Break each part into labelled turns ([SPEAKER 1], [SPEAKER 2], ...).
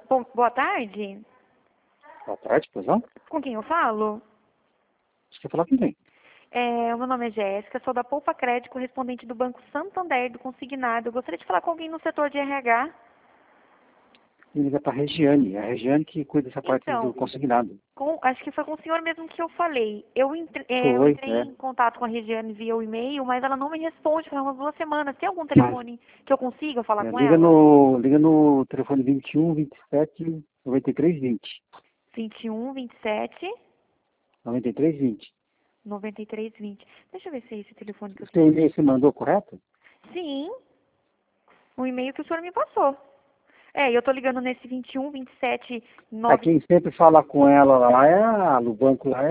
[SPEAKER 1] Bom, boa tarde.
[SPEAKER 2] Boa tarde, pois não?
[SPEAKER 1] Com quem eu falo?
[SPEAKER 2] Você quer falar com quem?
[SPEAKER 1] O meu nome é Jéssica, sou da Poupa Crédito, correspondente do Banco Santander do Consignado. Eu gostaria de falar com alguém no setor de RH.
[SPEAKER 2] E liga para a Regiane que cuida dessa parte do
[SPEAKER 1] Então,
[SPEAKER 2] consignado.
[SPEAKER 1] acho que foi com o senhor mesmo que eu falei. Eu
[SPEAKER 2] Foi,
[SPEAKER 1] entrei em contato com a Regiane via o e-mail, mas ela não me responde faz umas 2 semanas. Tem algum telefone que eu consiga falar com
[SPEAKER 2] liga
[SPEAKER 1] ela?
[SPEAKER 2] no telefone 21 27 93 20.
[SPEAKER 1] 21 27
[SPEAKER 2] 93 20.
[SPEAKER 1] 93 20. Deixa eu ver se é esse telefone que eu
[SPEAKER 2] O seu
[SPEAKER 1] tenho.
[SPEAKER 2] e-mail você mandou correto?
[SPEAKER 1] Sim, o e-mail que o senhor me passou. Eu tô ligando nesse 21 27
[SPEAKER 2] Quem sempre fala com ela lá no banco lá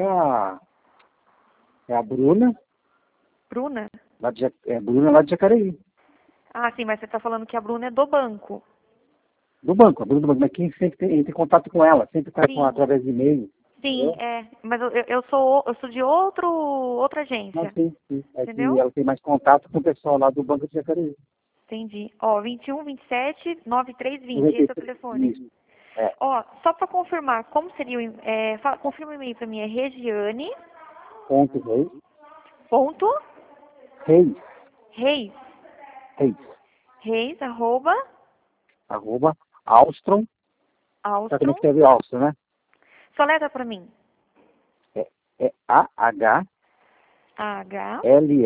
[SPEAKER 2] é a Bruna,
[SPEAKER 1] Bruna?
[SPEAKER 2] Bruna lá de Jacareí.
[SPEAKER 1] Ah, sim, mas você tá falando que a Bruna é do banco.
[SPEAKER 2] Do banco, a Bruna do banco, mas quem sempre entra em contato com ela, sempre está
[SPEAKER 1] Sim,
[SPEAKER 2] através de e-mail.
[SPEAKER 1] sim, mas eu sou de outra
[SPEAKER 2] Não,
[SPEAKER 1] agência,
[SPEAKER 2] sim. É que
[SPEAKER 1] entendeu?
[SPEAKER 2] ela tem mais contato com o pessoal lá do banco de Jacareí.
[SPEAKER 1] Entendi. Ó, 21 27 93 20, esse é o
[SPEAKER 2] 93,
[SPEAKER 1] telefone.
[SPEAKER 2] isso. É,
[SPEAKER 1] Ó, só pra confirmar, como seria confirma o e-mail pra mim, é Regiane,
[SPEAKER 2] ponto reis,
[SPEAKER 1] ponto,
[SPEAKER 2] reis,
[SPEAKER 1] reis,
[SPEAKER 2] reis,
[SPEAKER 1] reis, arroba,
[SPEAKER 2] arroba, Alstrom, sabe como é
[SPEAKER 1] Alstrom,
[SPEAKER 2] que escreve Alstrom, né?
[SPEAKER 1] soletra pra mim,
[SPEAKER 2] É AHLS,
[SPEAKER 1] H,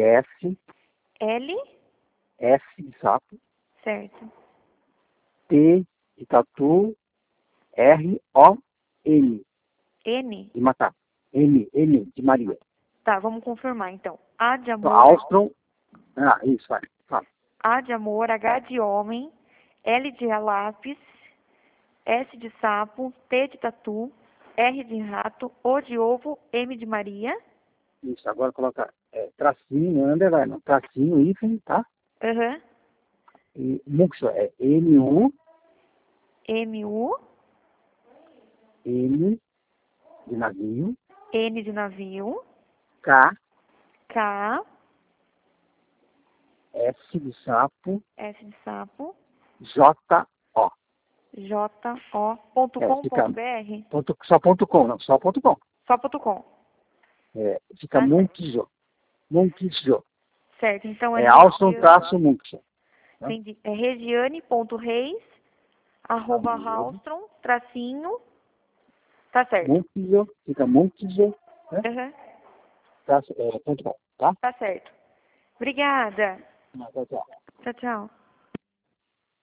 [SPEAKER 1] L,
[SPEAKER 2] S de sapo,
[SPEAKER 1] certo,
[SPEAKER 2] T de tatu, RON,
[SPEAKER 1] N,
[SPEAKER 2] de macaco, M de Maria.
[SPEAKER 1] tá, vamos confirmar então,
[SPEAKER 2] Então, Alstrom, isso, vai, fala.
[SPEAKER 1] A de amor, H de homem, L de lápis, S de sapo, T de tatu, R de rato, O de ovo, M de Maria.
[SPEAKER 2] Isso, agora coloca tracinho, underline, não, tracinho, hífen, tá?
[SPEAKER 1] Aham.
[SPEAKER 2] E Muxo é M-U,
[SPEAKER 1] M-U,
[SPEAKER 2] N de navio,
[SPEAKER 1] N de navio,
[SPEAKER 2] K,
[SPEAKER 1] K,
[SPEAKER 2] S de sapo,
[SPEAKER 1] S de sapo,
[SPEAKER 2] J-O.
[SPEAKER 1] J-O, ponto com,
[SPEAKER 2] Fica
[SPEAKER 1] ponto BR.
[SPEAKER 2] só ponto com, não, só ponto com.
[SPEAKER 1] Só ponto com.
[SPEAKER 2] Fica
[SPEAKER 1] Tá certo.
[SPEAKER 2] Montijo.
[SPEAKER 1] Certo, então é
[SPEAKER 2] Alson
[SPEAKER 1] Regiane,
[SPEAKER 2] traço Muncho. Né?
[SPEAKER 1] entendi. É Regiane.reis, arroba Halstrom, tracinho, tá certo.
[SPEAKER 2] Montijo, fica Montijo, né?
[SPEAKER 1] Aham,
[SPEAKER 2] Ponto com, tá?
[SPEAKER 1] tá certo. Obrigada.
[SPEAKER 2] Tchau, tchau.
[SPEAKER 1] Tchau, tchau.